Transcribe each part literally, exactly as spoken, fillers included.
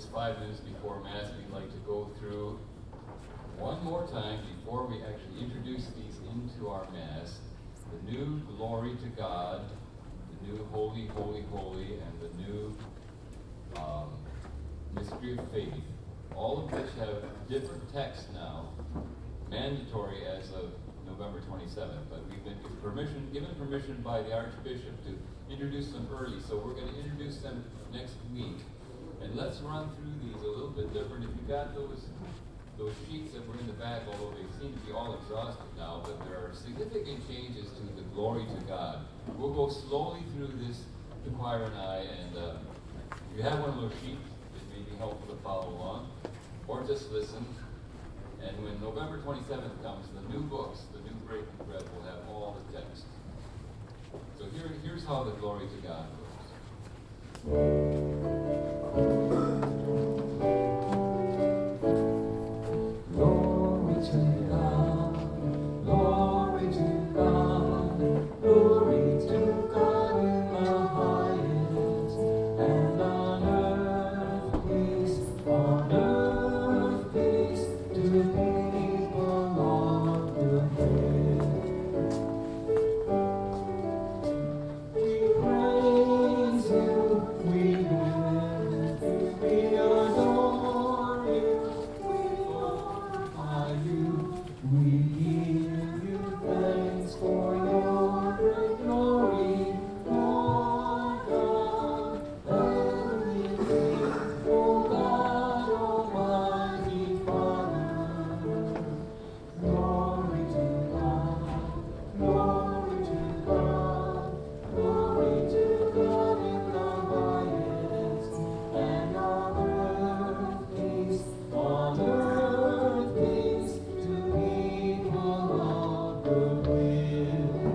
it's five minutes before Mass, we'd like to go through one more time before we actually introduce these into our Mass, the new Glory to God, the new Holy, Holy, Holy, and the new um, Mystery of Faith, all of which have different texts now, mandatory as of November twenty-seventh, but we've been given permission, given permission by the Archbishop to introduce them early, so we're going to introduce them next week. And let's run through these a little bit different. If you got those those sheets that were in the back, although they seem to be all exhausted now, but there are significant changes to the glory to God. We'll go slowly through this, the choir and I, and uh, if you have one of those sheets, it may be helpful to follow along, or just listen. And when November twenty-seventh comes, the new books, the new Breaking Bread, will have all the text. So here, here's how the glory to God goes. Glory to God, glory to God, glory to God in the highest, and on earth peace, on earth peace, to people on the hill. We praise you, we lift you, we adore you, we glorify you, we give you thanks for your great glory, Lord God, heavenly King, O God Almighty Father. Glory to God, glory to God, glory to God in the highest, and on earth peace, on earth peace, to people of good will.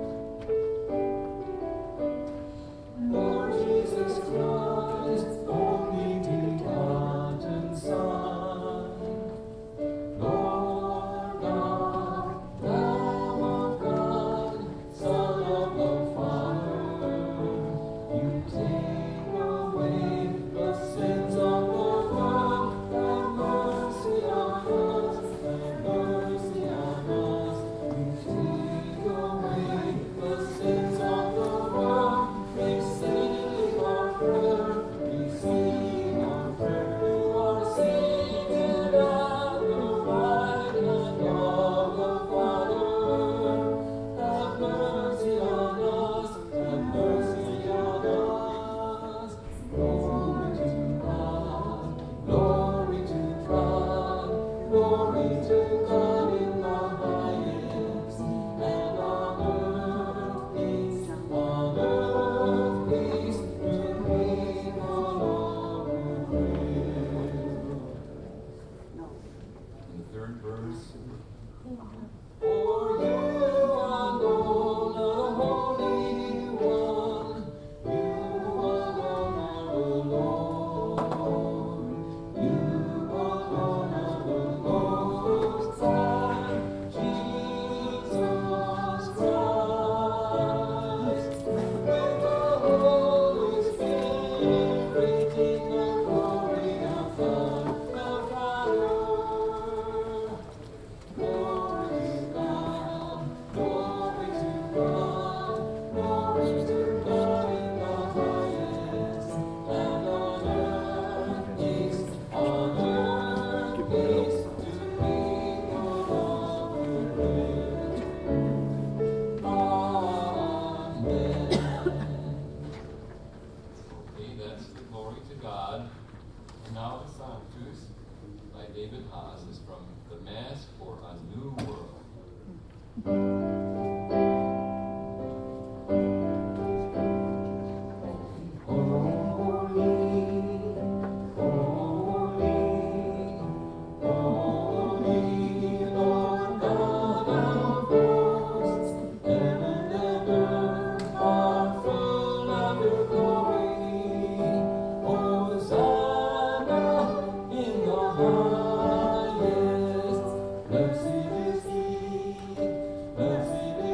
Lord Jesus Christ, only begotten Son, Lord God, Lamb of God, Son of the Father, you take away the sins of the world. Have mercy on us, have mercy on us. You take away the sins of the world. Receive our prayer, receive our prayer. You are seated at the right hand of the Father. Have mercy on us, have mercy on us. Glory to God, glory to God, glory to God in the highest, and on earth peace, on earth peace, to people of good will. In the third verse. For you alone are the Holy One, you alone are the Lord, you alone are the Most High, Jesus Christ, with the Holy Spirit in the glory of God the Father. Glory to God, glory to God, glory to God in the highest, and on earth peace, on earth peace, to people of good will. Amen. Okay, that's the glory to God. And now the Sanctus by David Haas is from the Mass for a New World. Mercy is he, mercy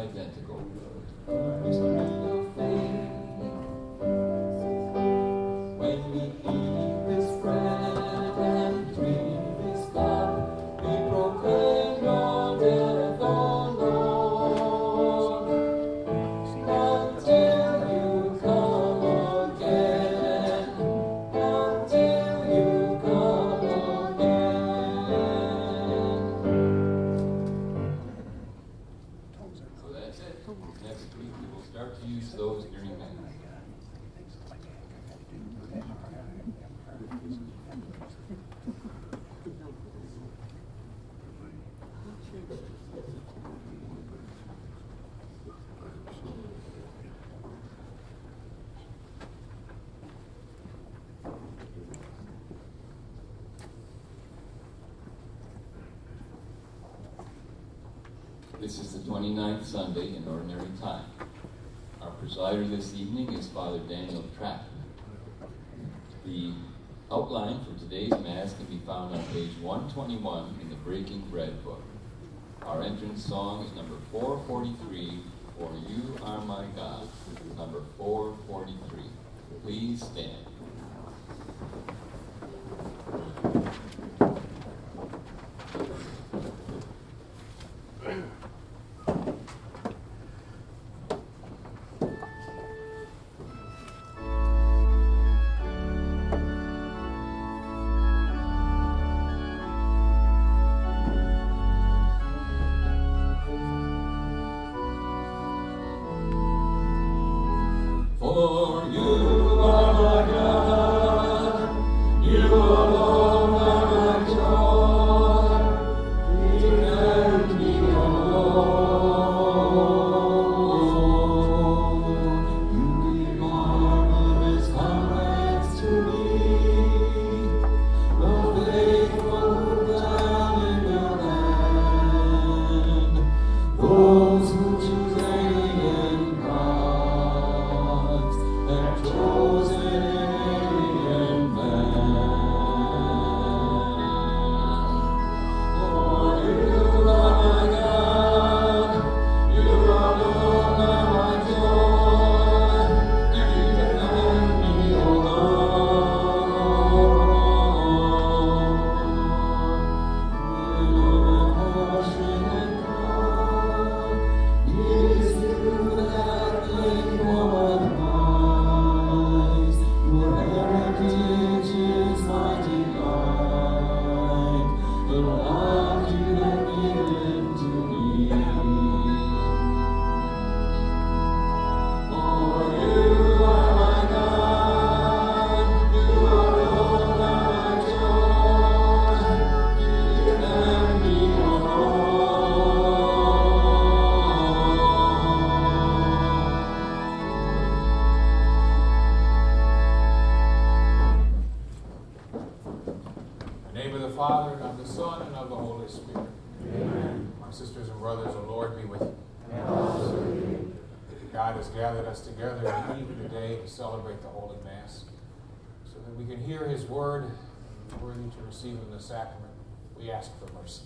identical. Will fade when we eat this bread and drink this cup. We proclaim your death, O Lord, until you come again, until you come again. So that's it. Next week we will start to use those during Mass. This is the twenty-ninth Sunday in Ordinary Time. Our presider this evening is Father Daniel Trapp. The outline for today's Mass can be found on page one twenty-one in the Breaking Bread book. Our entrance song is number four forty-three, For You Are My God, number four forty-three. Please stand. For you are my God, you alone are my joy, defend me, O Lord. You be marvelous comrades to me, the faithful who dwell in your land, those who choose alien gods, and chosen alien man. For you are my God, you alone are my joy, defend me, O Lord. Little portion and God, it is you that make one wise. Your heritage is my delight, the love you have given to me. For you are my God, you alone are my joy, defend me, O In the name of the Father, and of the Son, and of the Holy Spirit. Amen. My sisters and brothers, the Lord be with you. And also with you. God has gathered us together in eve today to celebrate the Holy Mass, so that we can hear his word and be worthy to receive in the sacrament. We ask for mercy.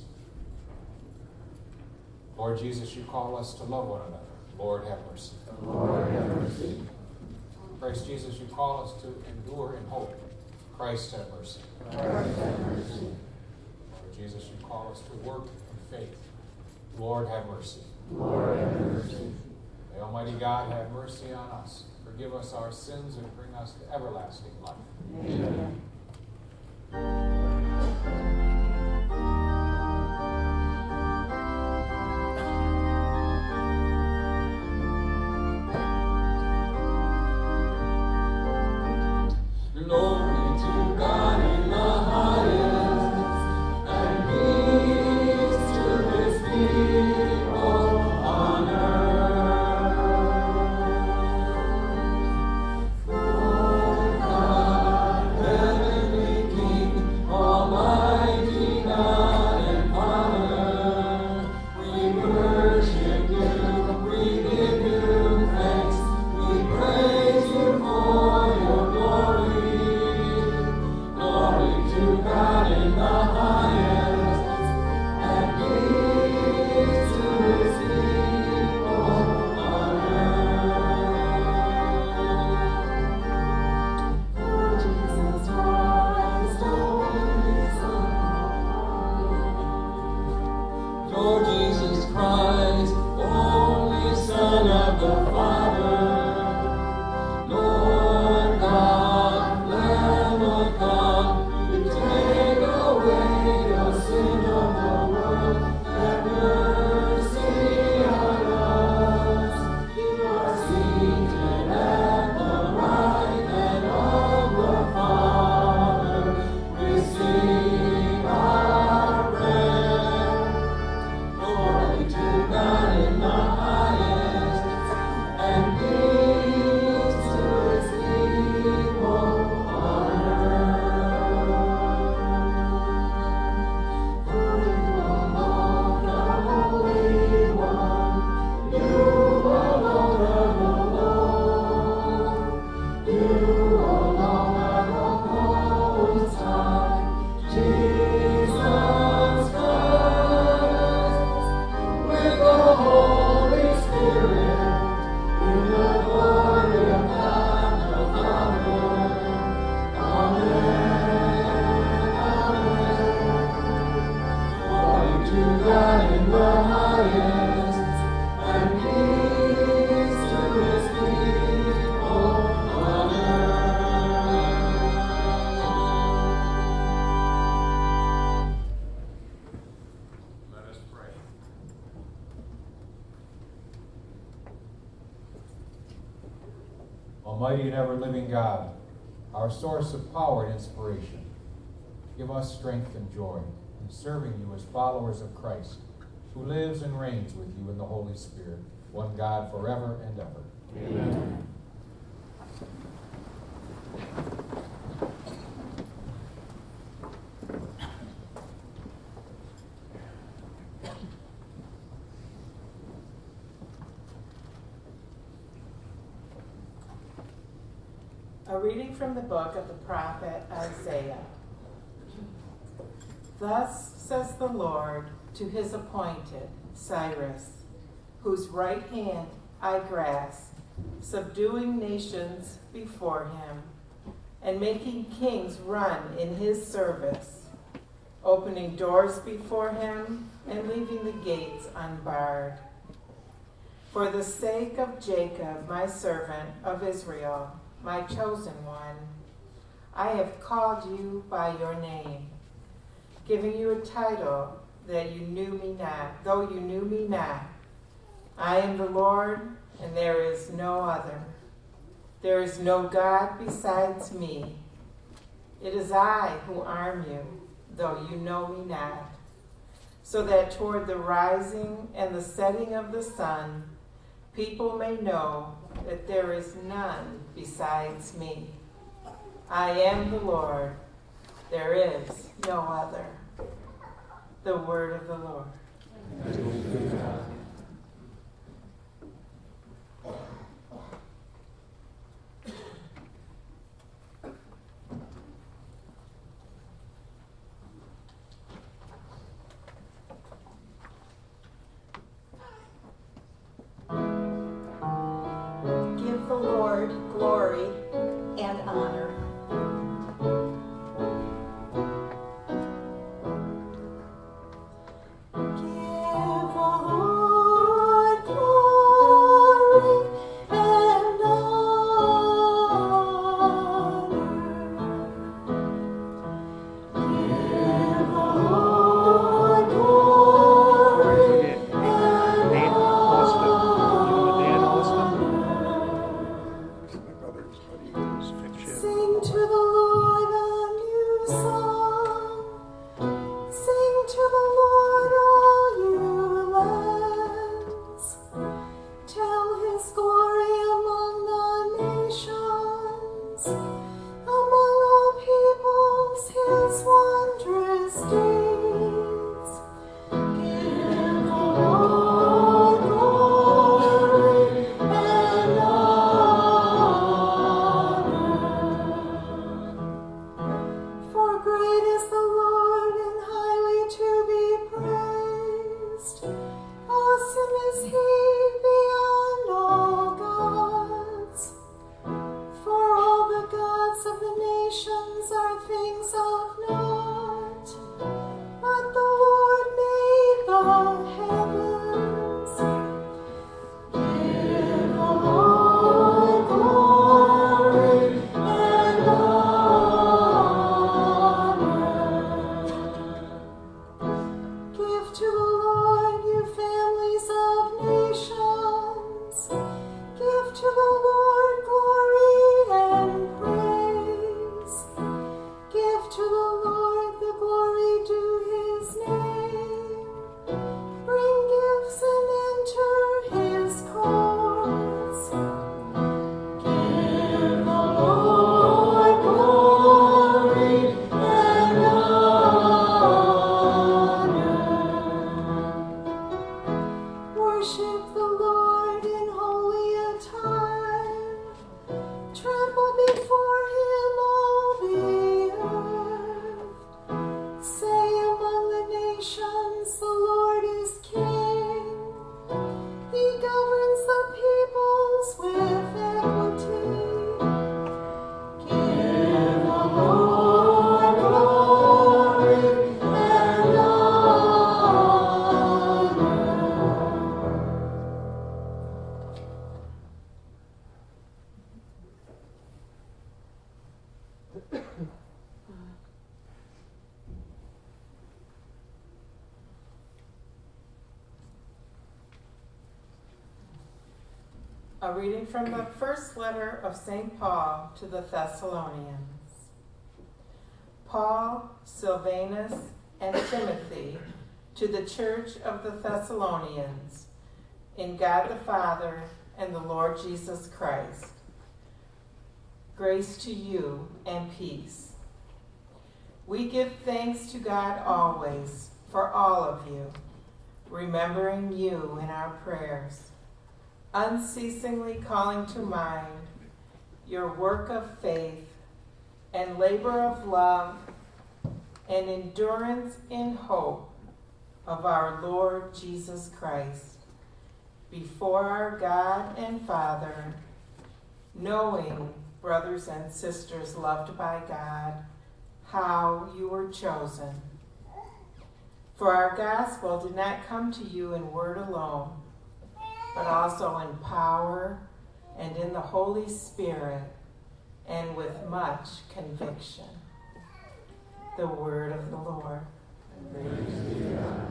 Lord Jesus, you call us to love one another. Lord, have mercy. Lord, have mercy. Christ Jesus, you call us to endure in hope. Christ, have mercy. Christ, have mercy. Lord Jesus, you call us to work in faith. Lord, have mercy. Lord, have mercy. May Almighty God have mercy on us, forgive us our sins, and bring us to everlasting life. Amen. Glory to God in the highest, and peace to his people on earth. For God, heaven Almighty and ever-living God, our source of power and inspiration, give us strength and joy in serving you as followers of Christ, who lives and reigns with you in the Holy Spirit, one God forever and ever. Amen. A reading from the book of the prophet Isaiah. Thus says the Lord to his appointed, Cyrus, whose right hand I grasp, subduing nations before him, and making kings run in his service, opening doors before him and leaving the gates unbarred. For the sake of Jacob, my servant, of Israel, my chosen one, I have called you by your name, giving you a title that you knew me not, though you knew me not. I am the Lord, and there is no other. There is no God besides me. It is I who arm you, though you know me not, so that toward the rising and the setting of the sun, people may know that there is none besides me. I am the Lord. There is no other. The word of the Lord. Give the Lord glory and honor. Give the Lord glory and honor. Give the Lord glory and honor. My brother's buddy was fiction. Sing A reading from the first letter of Saint Paul to the Thessalonians. Paul, Silvanus, and Timothy, to the church of the Thessalonians, in God the Father and the Lord Jesus Christ. Grace to you and peace. We give thanks to God always for all of you, remembering you in our prayers, unceasingly calling to mind your work of faith and labor of love and endurance in hope of our Lord Jesus Christ, before our God and Father, knowing, brothers and sisters loved by God, how you were chosen. For our gospel did not come to you in word alone, but also in power and in the Holy Spirit, and with much conviction. The word of the Lord. Praise be to God.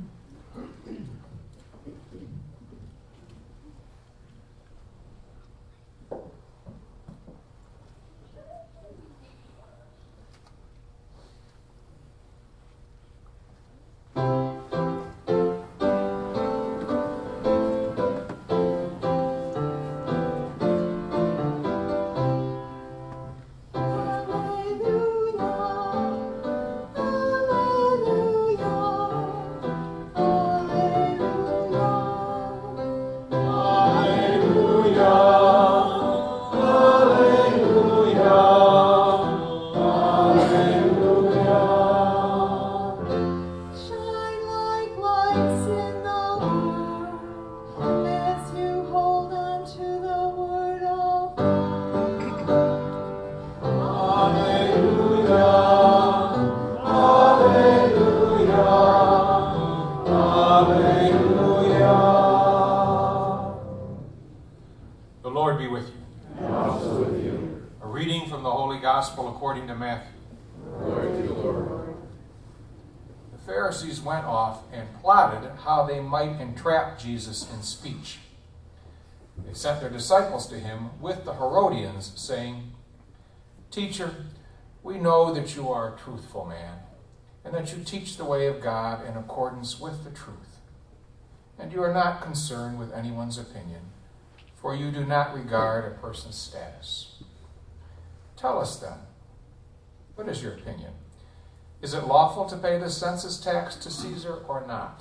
According to Matthew. Glory to the Lord. The Pharisees went off and plotted how they might entrap Jesus in speech. They sent their disciples to him with the Herodians, saying, "Teacher, we know that you are a truthful man, and that you teach the way of God in accordance with the truth. And you are not concerned with anyone's opinion, for you do not regard a person's status. Tell us then, what is your opinion? Is it lawful to pay the census tax to Caesar or not?"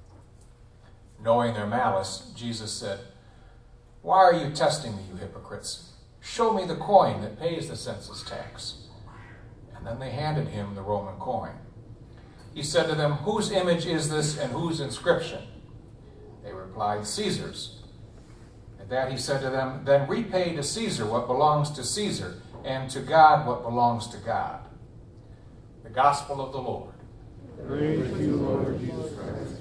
Knowing their malice, Jesus said, "Why are you testing me, you hypocrites? Show me the coin that pays the census tax." And then they handed him the Roman coin. He said to them, "Whose image is this and whose inscription?" They replied, "Caesar's." At that he said to them, "Then repay to Caesar what belongs to Caesar, and to God what belongs to God." The Gospel of the Lord. Praise to you, Lord Jesus Christ.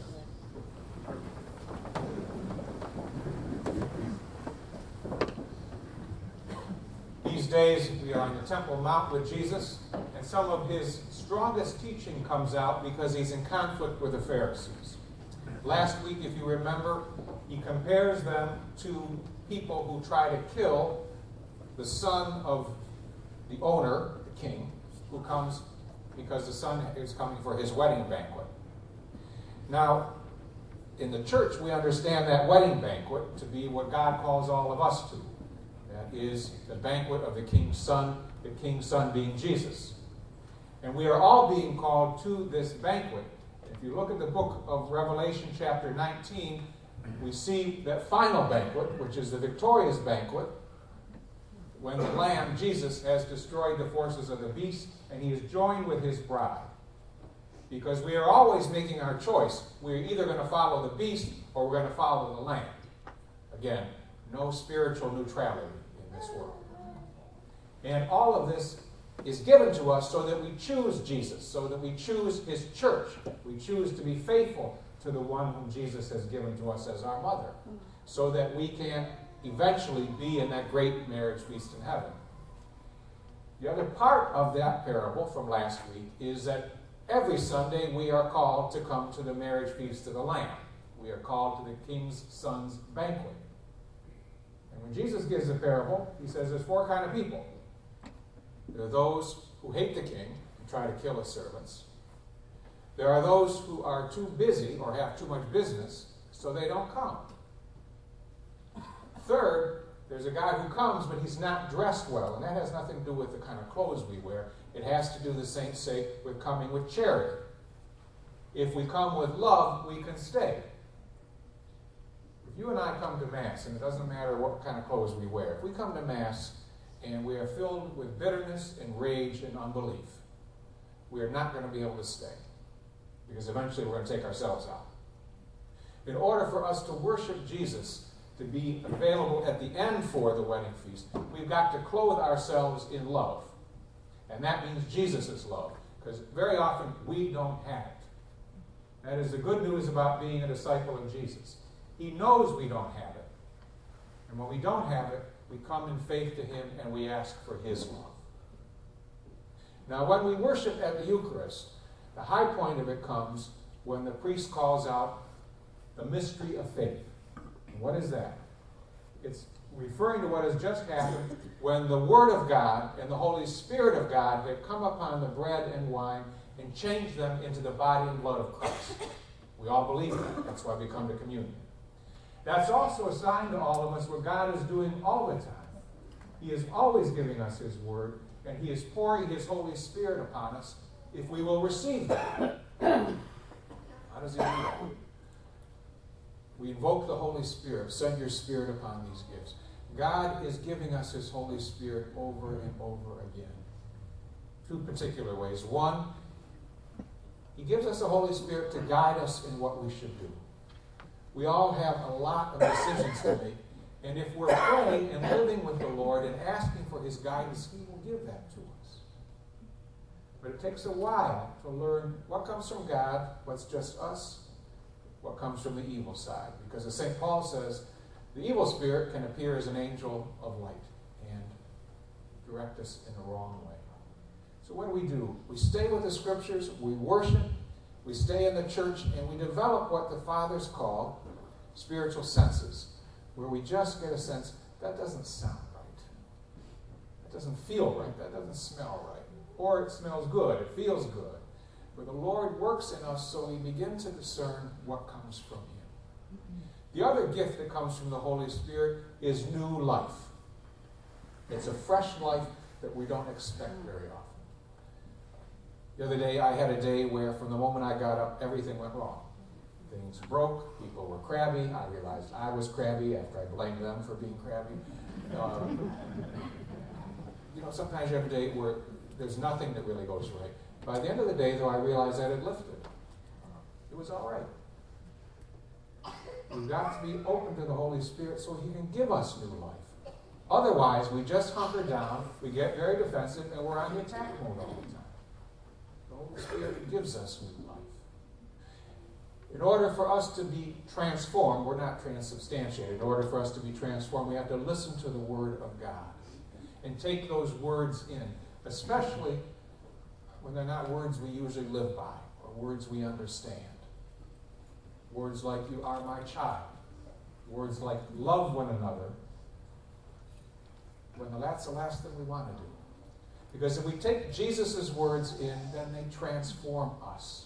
These days we are on the Temple Mount with Jesus, and some of his strongest teaching comes out because he's in conflict with the Pharisees. Last week, if you remember, he compares them to people who try to kill the son of the owner, the king, who comes because the son is coming for his wedding banquet. Now, in the church, we understand that wedding banquet to be what God calls all of us to. That is the banquet of the king's son, the king's son being Jesus. And we are all being called to this banquet. If you look at the book of Revelation chapter nineteen, we see that final banquet, which is the victorious banquet, when the Lamb, Jesus, has destroyed the forces of the beast, and he is joined with his bride. Because we are always making our choice. We're either going to follow the beast or we're going to follow the Lamb. Again, no spiritual neutrality in this world. And all of this is given to us so that we choose Jesus, so that we choose his church. We choose to be faithful to the one whom Jesus has given to us as our mother, so that we can eventually be in that great marriage feast in heaven. The other part of that parable from last week is that every Sunday we are called to come to the marriage feast of the Lamb. We are called to the King's Son's banquet. When Jesus gives a parable, he says there's four kind of people. There are those who hate the king and try to kill his servants. There are those who are too busy or have too much business, so they don't come. Third, there's a guy who comes, but he's not dressed well, and that has nothing to do with the kind of clothes we wear. It has to do, the saints say, with coming with charity. If we come with love, we can stay. If you and I come to Mass, and it doesn't matter what kind of clothes we wear, if we come to Mass and we are filled with bitterness and rage and unbelief, we are not going to be able to stay, because eventually we're going to take ourselves out. In order for us to worship Jesus, to be available at the end for the wedding feast, we've got to clothe ourselves in love. And that means Jesus' love, because very often we don't have it. That is the good news about being a disciple of Jesus. He knows we don't have it. And when we don't have it, we come in faith to him and we ask for his love. Now, when we worship at the Eucharist, the high point of it comes when the priest calls out the mystery of faith. And what is that? It's referring to what has just happened when the Word of God and the Holy Spirit of God have come upon the bread and wine and changed them into the body and blood of Christ. We all believe that. That's why we come to communion. That's also a sign to all of us what God is doing all the time. He is always giving us his Word, and he is pouring his Holy Spirit upon us if we will receive that. How does he do that? We invoke the Holy Spirit. Send your Spirit upon these gifts. God is giving us his Holy Spirit over and over again. Two particular ways. One, he gives us the Holy Spirit to guide us in what we should do. We all have a lot of decisions to make, and if we're praying and living with the Lord and asking for his guidance, he will give that to us. But it takes a while to learn what comes from God, what's just us, what comes from the evil side. Because as Saint Paul says, the evil spirit can appear as an angel of light and direct us in the wrong way. So what do we do? We stay with the Scriptures, we worship, we stay in the church, and we develop what the Fathers call spiritual senses, where we just get a sense, that doesn't sound right. That doesn't feel right. That doesn't smell right. Or it smells good. It feels good. Where the Lord works in us so we begin to discern what comes from him. The other gift that comes from the Holy Spirit is new life. It's a fresh life that we don't expect very often. The other day, I had a day where from the moment I got up, everything went wrong. Things broke, people were crabby. I realized I was crabby after I blamed them for being crabby. Um, you know, sometimes you have a day where there's nothing that really goes right. By the end of the day, though, I realized that it lifted. It was all right. We've got to be open to the Holy Spirit so he can give us new life. Otherwise, we just hunker down, we get very defensive, and we're on the attack mode all the time. The Holy Spirit gives us new life. In order for us to be transformed, we're not transubstantiated. In order for us to be transformed, we have to listen to the Word of God and take those words in, especially when they're not words we usually live by or words we understand. Words like, you are my child. Words like, love one another. When that's the last thing we want to do. Because if we take Jesus' words in, then they transform us.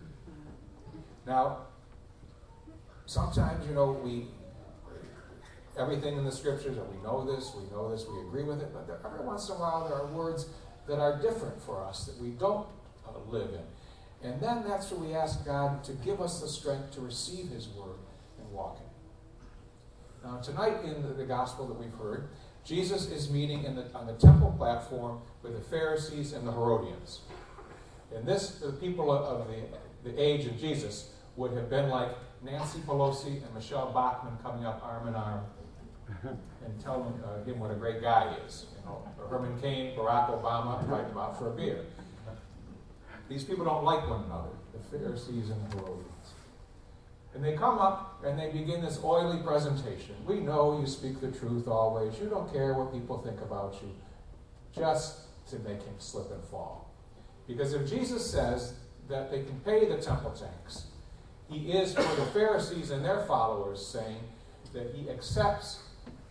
Now, sometimes, you know, we, everything in the Scriptures, and we know this, we know this, we agree with it, but there, every once in a while there are words that are different for us, that we don't uh, live in. And then that's where we ask God to give us the strength to receive his word and walk in it. Now, tonight in the, the gospel that we've heard, Jesus is meeting in the, on the temple platform with the Pharisees and the Herodians. And this, the people of, of the, the age of Jesus, would have been like Nancy Pelosi and Michelle Bachmann coming up arm in arm and telling uh, him what a great guy he is. You know, or Herman Cain, Barack Obama, inviting him out for a beer. These people don't like one another, the Pharisees and the Herodians. And they come up and they begin this oily presentation. We know you speak the truth always. You don't care what people think about you, just to make him slip and fall. Because if Jesus says that they can pay the temple tax, he is for the Pharisees and their followers saying that he accepts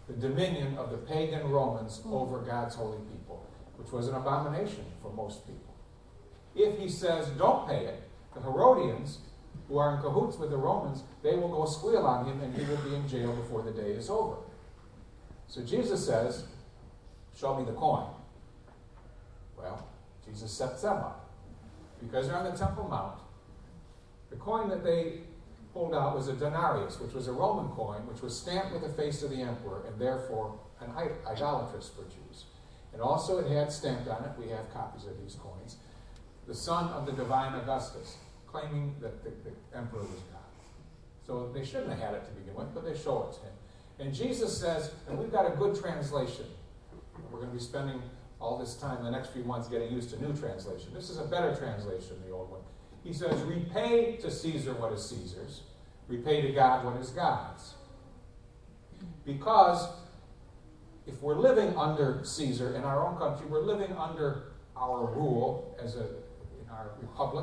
the dominion of the pagan Romans over God's holy people, which was an abomination for most people. If he says, don't pay it, the Herodians, who are in cahoots with the Romans, they will go squeal on him and he will be in jail before the day is over. So Jesus says, show me the coin. Well, Jesus sets them up. Because they're on the Temple Mount, the coin that they pulled out was a denarius, which was a Roman coin, which was stamped with the face of the emperor, and therefore an idolatrous for Jews. And also it had stamped on it, we have copies of these coins, the son of the divine Augustus, claiming that the, the emperor was God. So they shouldn't have had it to begin with, but they show it to him. And Jesus says, and we've got a good translation. We're going to be spending all this time, the next few months, getting used to new translation. This is a better translation than the old one. He says, repay to Caesar what is Caesar's, repay to God what is God's. Because if we're living under Caesar in our own country, we're living under our rule as a in our republic,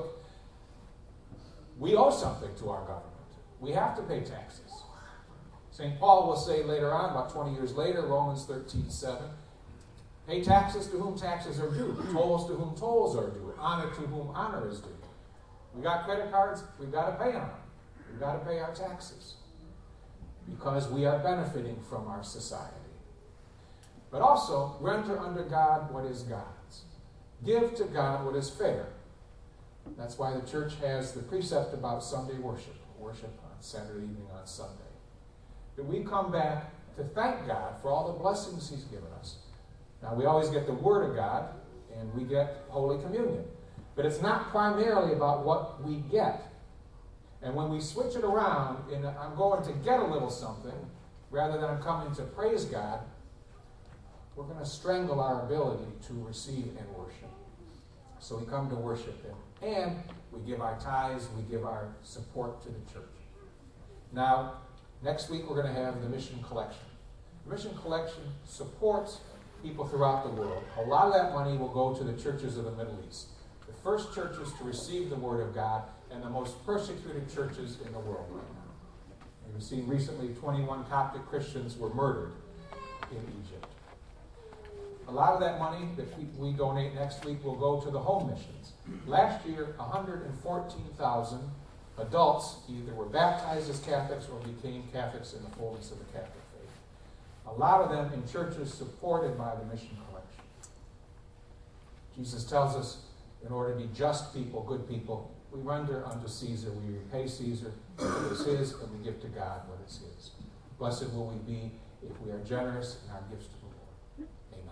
we owe something to our government. We have to pay taxes. Saint Paul will say later on, about twenty years later, Romans thirteen seven, pay taxes to whom taxes are due, tolls to whom tolls are due, honor to whom honor is due. We got credit cards, we've got to pay on them. We've got to pay our taxes because we are benefiting from our society. But also, render unto God what is God's. Give to God what is fair. That's why the church has the precept about Sunday worship, worship on Saturday evening on Sunday. That we come back to thank God for all the blessings he's given us. Now, we always get the Word of God, and we get Holy Communion. But it's not primarily about what we get. And when we switch it around, in a, I'm going to get a little something, rather than I'm coming to praise God, we're going to strangle our ability to receive and worship. So we come to worship him. And we give our tithes, we give our support to the church. Now, next week we're going to have the mission collection. The mission collection supports people throughout the world. A lot of that money will go to the churches of the Middle East. The first churches to receive the Word of God and the most persecuted churches in the world right now. We've seen recently twenty-one Coptic Christians were murdered in Egypt. A lot of that money that we, we donate next week will go to the home missions. Last year, one hundred fourteen thousand adults either were baptized as Catholics or became Catholics in the fullness of the Catholic faith. A lot of them in churches supported by the mission collection. Jesus tells us, in order to be just people, good people, we render unto Caesar, we repay Caesar what is his, and we give to God what is his. Blessed will we be if we are generous in our gifts to the Lord.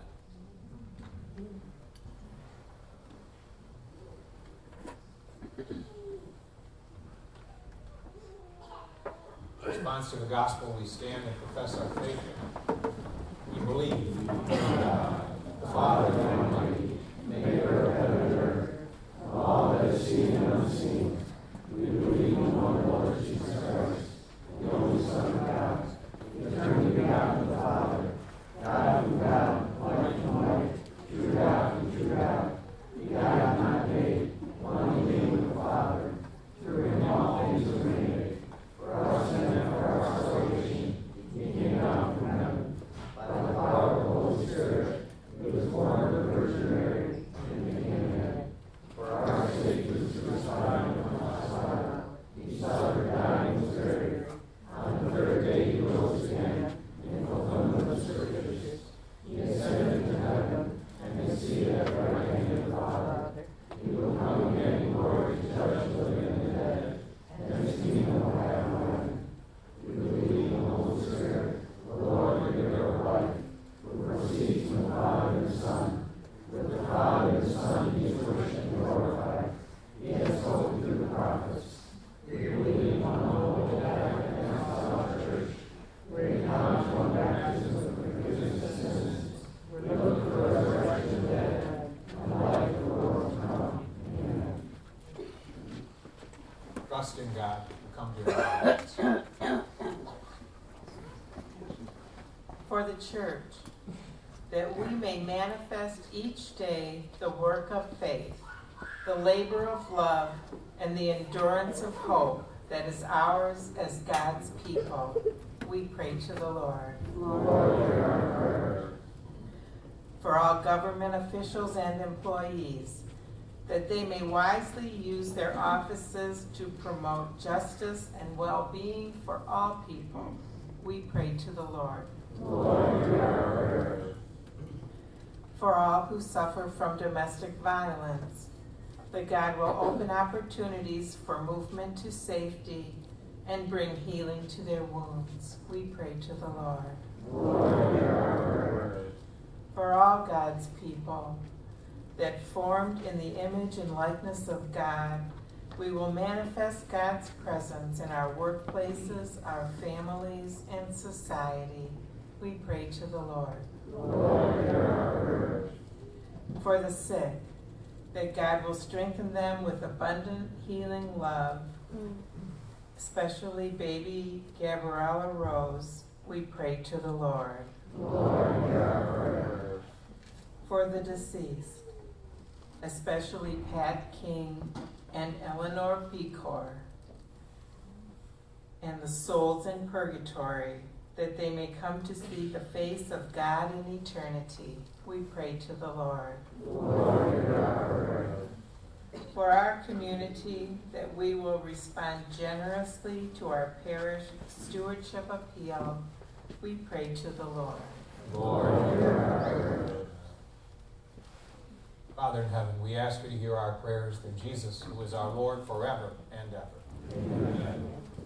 Amen. In response to the gospel, we stand and profess our faith. We believe in God, the Father Almighty, maker of heaven and earth, all that is seen and unseen. We believe in one Lord Jesus Christ, the only Son of God, eternally begotten of the Father, God from God, light from light, true God from true God, begotten not made, one being with the Father, through him all things were made. For our sin and for our salvation, he came down from heaven, by the power of the Holy Spirit. He was born of the Virgin Mary, and became man. For our sake he was crucified on the cross. He suffered, died, and was buried. On the third day he rose again, in fulfillment of the Scriptures. He ascended to heaven, and is seated at the right hand of the Father. He will come again in glory to judge the living and the dead, and his kingdom will have no end. We believe in the Holy Spirit, the Lord, the giver of life, who proceeds from the Father and the Son. With the Father and the Son he is worshipped and glorified. He has spoken through the prophets. We believe in one Holy Catholic and Apostolic Church. We acknowledge one baptism for the forgiveness of sins. We look for the resurrection of the dead and the life of the world to come. Amen. Trust in God and come to your hands. For the church, that we may manifest each day the work of faith, the labor of love, and the endurance of hope that is ours as God's people. we pray to the Lord. Lord, hear our prayer. For all government officials and employees, that they may wisely use their offices to promote justice and well-being for all people, we pray to the Lord. Lord, hear our prayer. For all who suffer from domestic violence, that God will open opportunities for movement to safety and bring healing to their wounds, we pray to the Lord. Lord, hear our prayer. For all God's people, that formed in the image and likeness of God, we will manifest God's presence in our workplaces, our families, and society. We pray to the Lord. Lord, hear our prayer. For the sick, that God will strengthen them with abundant healing love, especially baby Gabriella Rose, we pray to the Lord. Lord, hear our prayer. For the deceased, especially Pat King and Eleanor Pecor, and the souls in purgatory, that they may come to see the face of God in eternity, we pray to the Lord. Lord, hear our prayer. For our community, that we will respond generously to our parish stewardship appeal, we pray to the Lord. Lord, hear our prayer. Father in heaven, we ask you to hear our prayers through Jesus, who is our Lord forever and ever. Amen.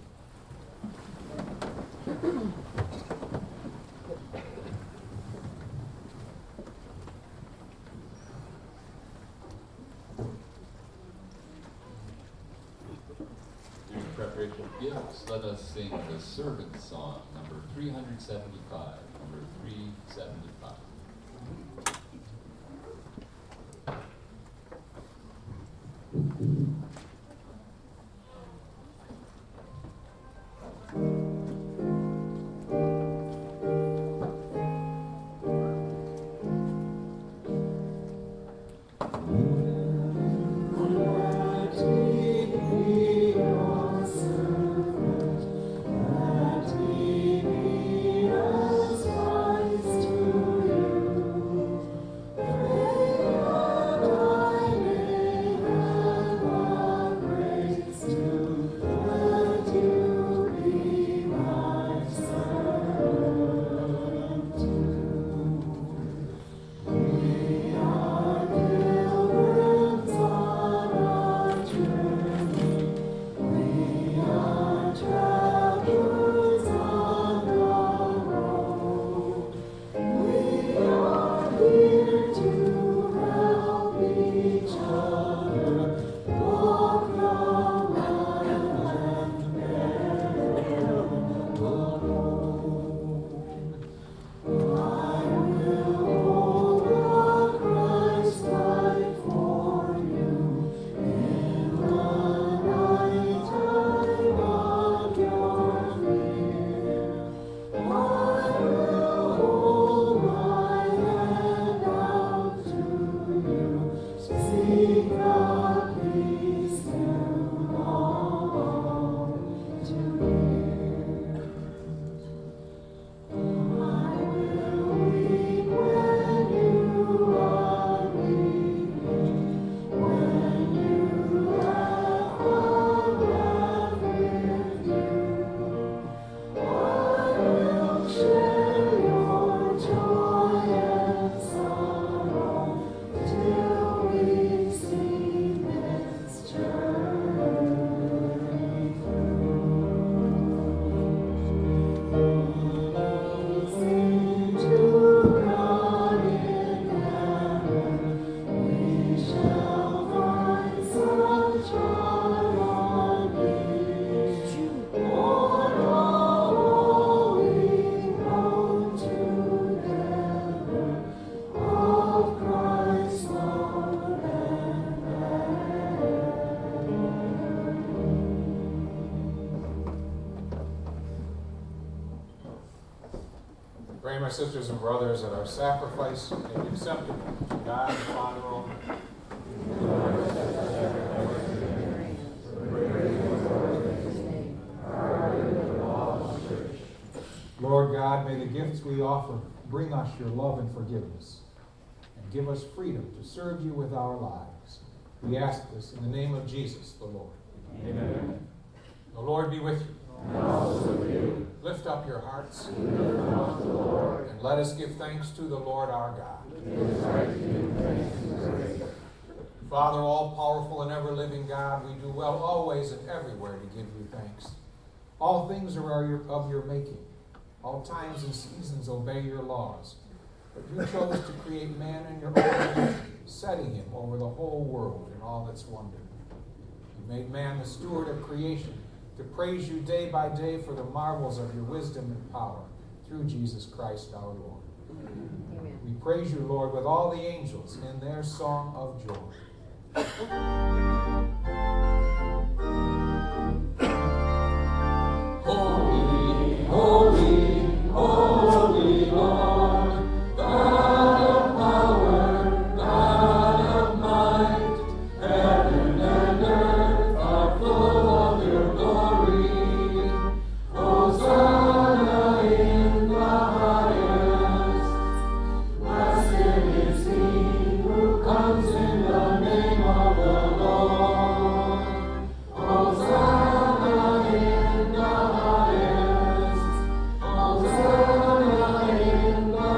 In preparation of gifts, let us sing the servant song, number three hundred seventy-five. Number three seventy-five. Pray, my sisters and brothers, that our sacrifice may be acceptable to God the Father Almighty. God, may the gifts we offer bring us your love and forgiveness, and give us freedom to serve you with our lives. We ask this in the name of Jesus, the Lord. Amen. The Lord be with you. And also with you. Lift up your hearts, We lift them up to the Lord. and let us give thanks to the Lord our God. It is right to give thanks and praise. Father, all-powerful and ever-living God, we do well always and everywhere to give you thanks. All things are your, of your making. All times and seasons obey your laws. But you chose to create man in your own image, setting him over the whole world in all its wonder. You made man the steward of creation, to praise you day by day for the marvels of your wisdom and power, through Jesus Christ our Lord. Amen. We praise you, Lord, with all the angels in their song of joy. Holy, holy, holy Lord, God of power, God of might, heaven and earth are full of your glory. Hosanna in the highest. Blessed is he who comes in the name of the Lord. Hosanna in the highest. Hosanna in the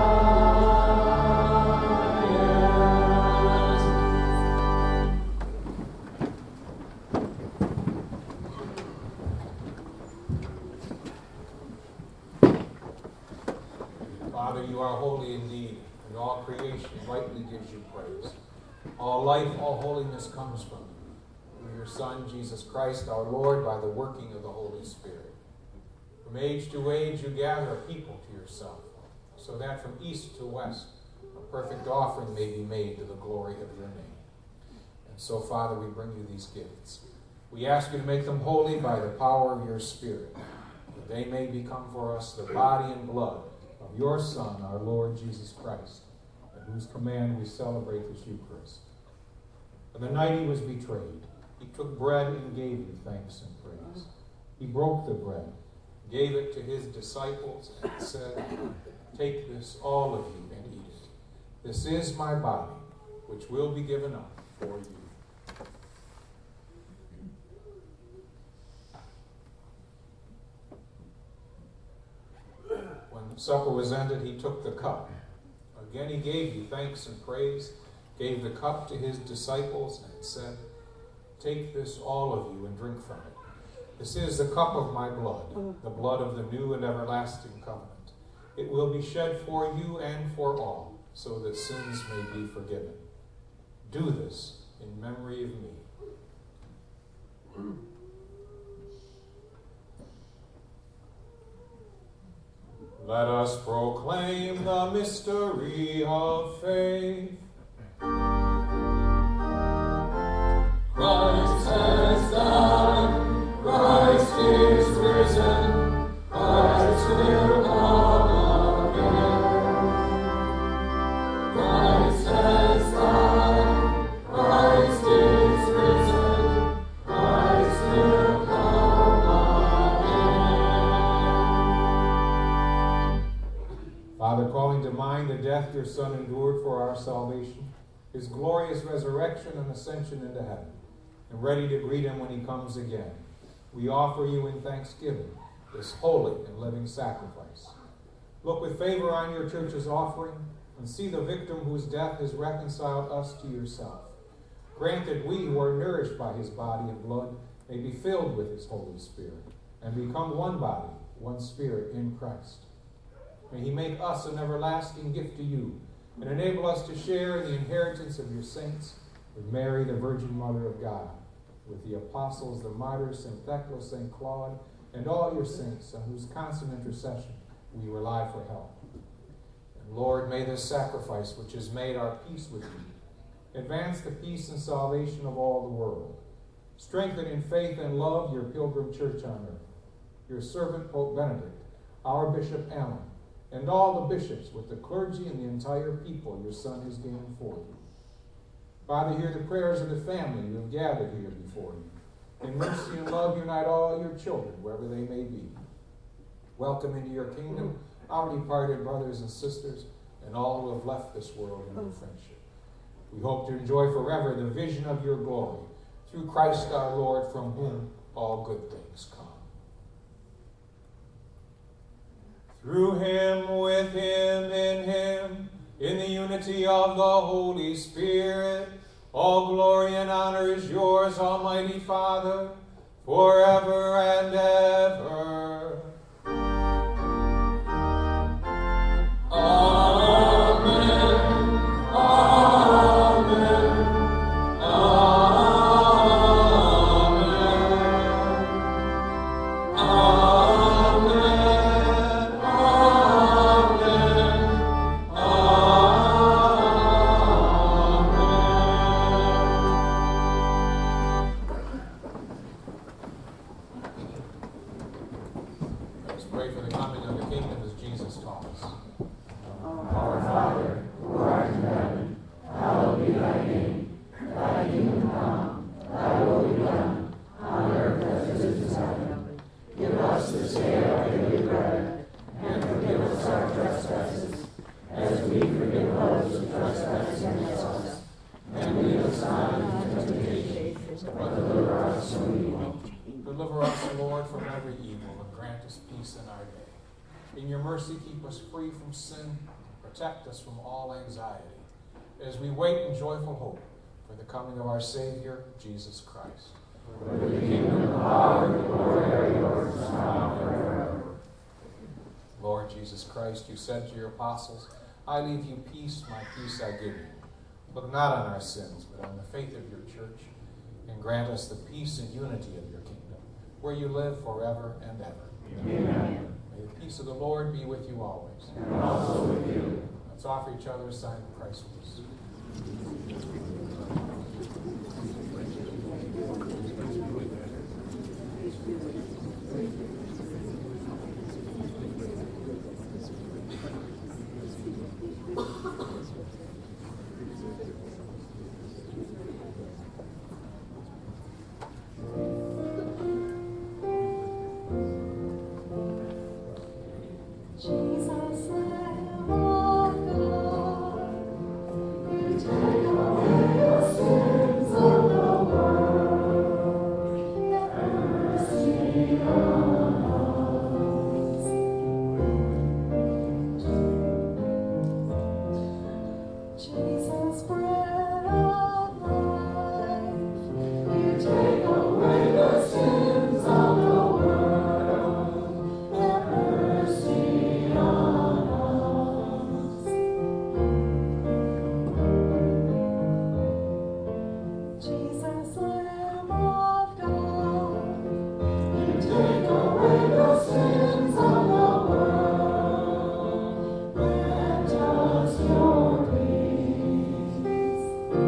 Father, you are holy indeed, and all creation rightly gives you praise. All life, all holiness comes from you. Through your Son, Jesus Christ, our Lord, by the working of the Holy Spirit. From age to age you gather a people to yourself, so that from east to west a perfect offering may be made to the glory of your name. And so, Father, we bring you these gifts. We ask you to make them holy by the power of your Spirit, that they may become for us the body and blood of your Son, our Lord Jesus Christ, at whose command we celebrate this Eucharist. On the night he was betrayed, he took bread and gave you thanks and praise. He broke the bread, gave it to his disciples, and said, "Take this, all of you, and eat it. This is my body, which will be given up for you." When supper was ended, he took the cup. Again he gave you thanks and praise, gave the cup to his disciples, and said, "Take this, all of you, and drink from it. This is the cup of my blood, the blood of the new and everlasting covenant. It will be shed for you and for all, so that sins may be forgiven. Do this in memory of me." Let us proclaim the mystery of faith. Christ has died, Christ is risen, Christ will come again. Christ has died, Christ is risen, Christ will come again. Father, calling to mind the death your Son endured for our salvation, his glorious resurrection and ascension into heaven, and ready to greet him when he comes again, we offer you in thanksgiving this holy and living sacrifice. Look with favor on your church's offering, and see the victim whose death has reconciled us to yourself. Grant that we who are nourished by his body and blood may be filled with his Holy Spirit, and become one body, one spirit in Christ. May he make us an everlasting gift to you, and enable us to share in the inheritance of your saints, with Mary, the Virgin Mother of God, with the apostles, the martyrs, Saint Thecla, Saint Claude, and all your saints, on whose constant intercession we rely for help. And Lord, may this sacrifice, which has made our peace with you, advance the peace and salvation of all the world. Strengthen in faith and love your pilgrim church on earth, your servant Pope Benedict, our Bishop Alan, and all the bishops with the clergy and the entire people your Son has gained for you. Father, hear the prayers of the family who have gathered here before you. In mercy and love, unite all your children, wherever they may be. Welcome into your kingdom our departed brothers and sisters, and all who have left this world in your friendship. We hope to enjoy forever the vision of your glory, through Christ our Lord, from whom all good things come. Through him, with him, in him, in the unity of the Holy Spirit, all glory and honor is yours, Almighty Father, forever and ever. Amen. Amen. Amen. Amen. Let us pray for the coming of the kingdom as Jesus taught us. Our Father, who art in heaven, hallowed be thy name. Thy kingdom come, thy will be done, on earth as it is in heaven. Give us this day our daily bread, and forgive us our trespasses, as we forgive those who trespass against us. And lead us not into temptation, but deliver us from evil. Deliver us, Lord, from every evil, and grant us peace in our day. In your mercy, keep us free from sin, protect us from all anxiety, as we wait in joyful hope for the coming of our Savior, Jesus Christ. For the kingdom, the power, and the glory are yours, now and forever. Lord Jesus Christ, you said to your apostles, I leave you peace, my peace I give you. Look not on our sins, but on the faith of your church, and grant us the peace and unity of your kingdom, where you live forever and ever. Amen. May the peace of the Lord be with you always. And also with you. Let's offer each other a sign of Christ's peace. Jesus, Lamb of God, you take away the sins of the world. Have mercy on us. Jesus, bread of life, you take away the sins of the world. Have mercy on us. Jesus, Lamb of God, you take away the sins of the world. Grant us your peace.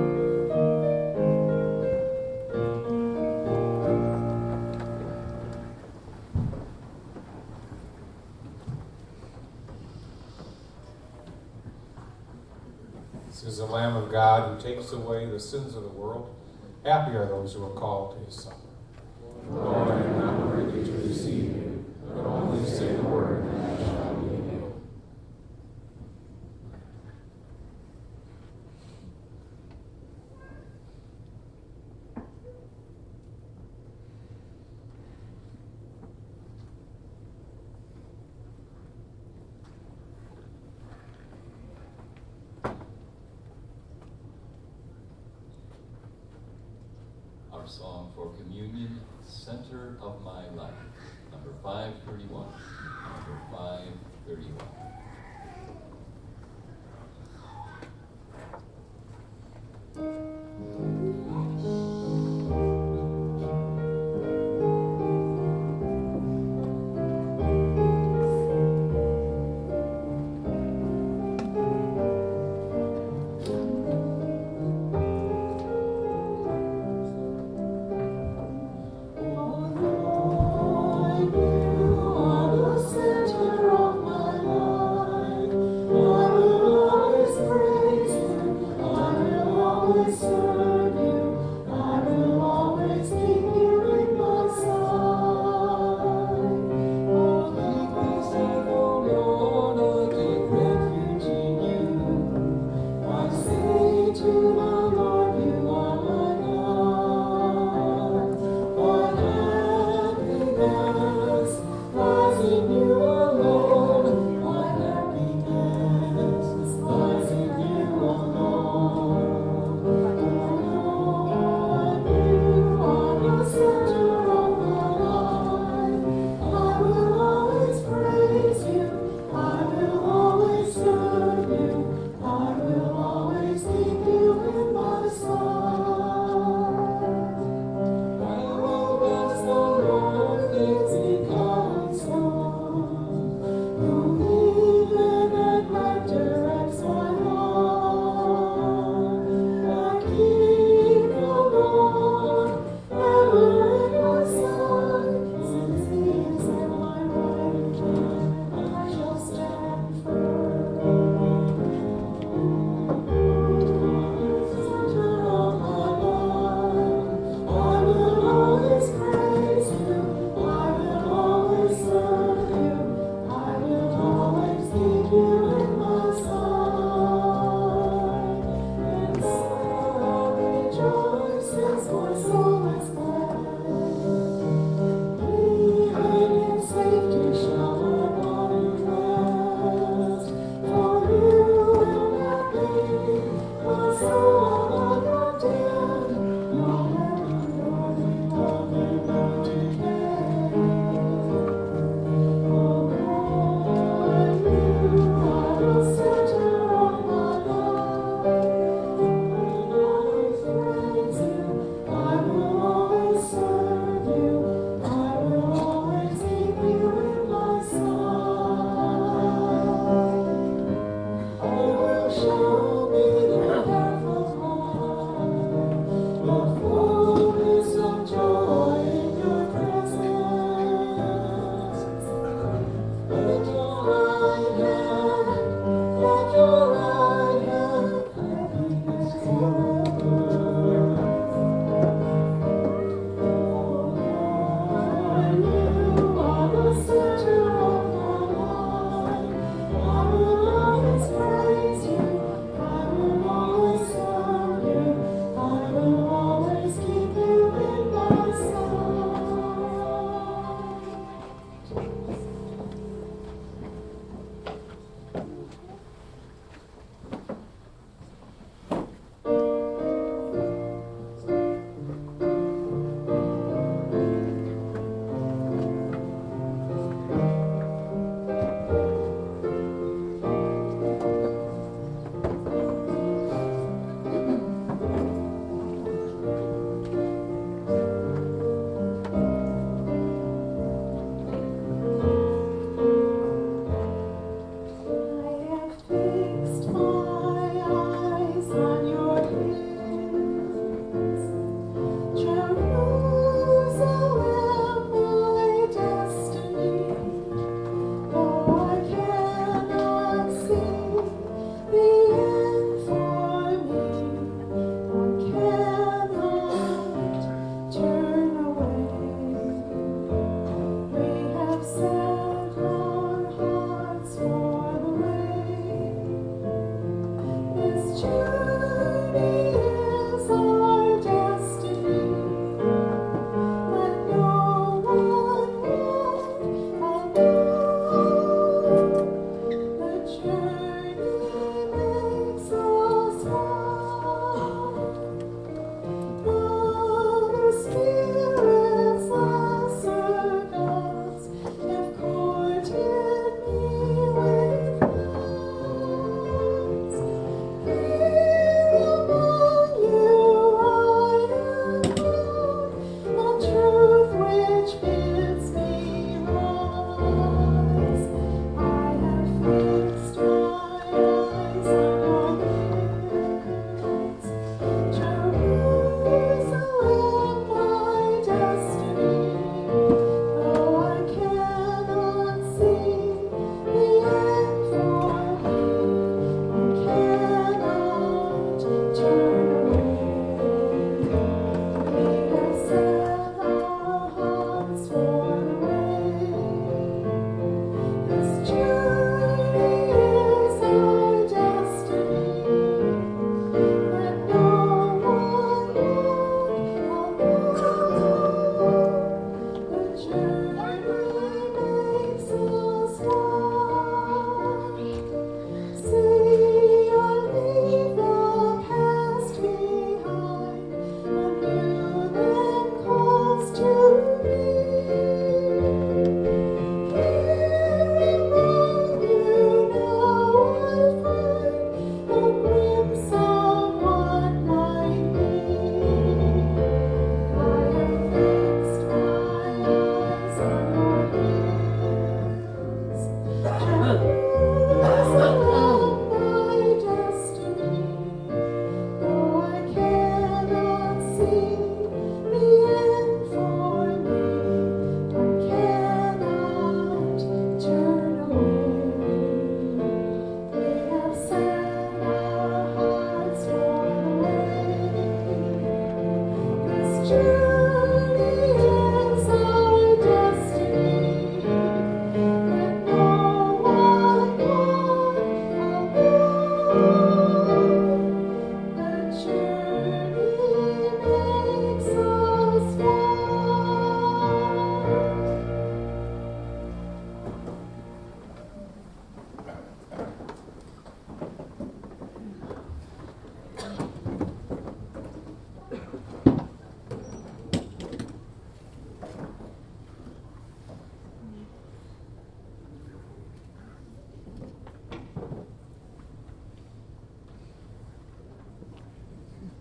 This is the Lamb of God who takes away the sins of the world. Happy are those who are called to his supper. Lord, I am not worthy to receive you, but only say the word, and I shall be healed. Our song for communion, Center of My Life, number five thirty-one. Number five thirty-one. Oh Lord, you are the center of my life.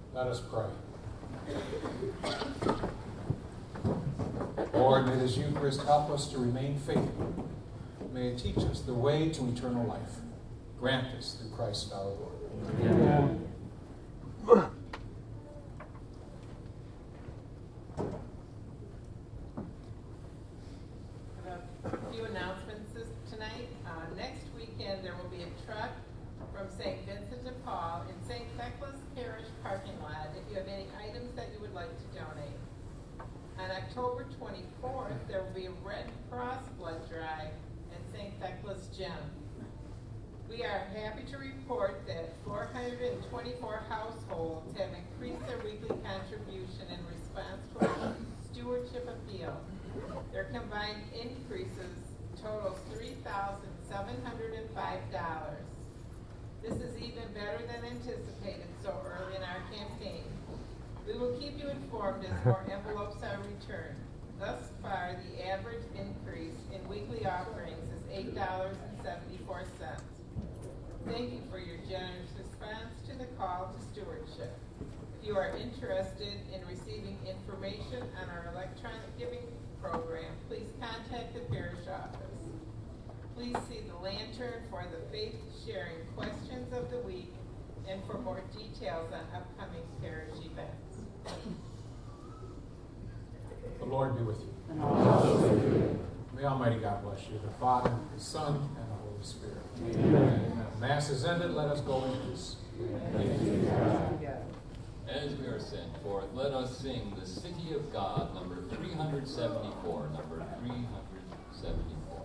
Let us pray. Lord, may this Eucharist help us to remain faithful. May it teach us the way to eternal life. Grant this through Christ our Lord. Amen. A few announcements this, tonight. Uh, next weekend there will be a truck from Saint Vincent de Paul in Saint Thecla's Parish parking lot if you have any items that you would like to donate. On October twenty-fourth, there will be a Red Cross blood drive at Saint Thecla's Gym. We are happy to report that four hundred twenty-four households have increased their weekly contribution in response to our stewardship appeal. Their combined increases totals three thousand seven hundred five dollars. This is even better than anticipated so early in our campaign. We will keep you informed as more envelopes are returned. Thus far, the average increase in weekly offerings is eight dollars and seventy-four cents. Thank you for your generous response to the call to stewardship. If you are interested in receiving information on our electronic giving program, please contact the parish office. Please see the lantern for the faith-sharing questions of the week and for more details on upcoming parish events. The Lord be with you. And also with you. May Almighty God bless you, the Father, the Son, and the Holy Spirit. Amen. Mass is ended. Let us go in peace. As we are sent forth, let us sing the City of God, number three hundred seventy-four, number three hundred seventy-four.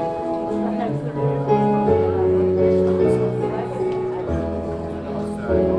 Sorry.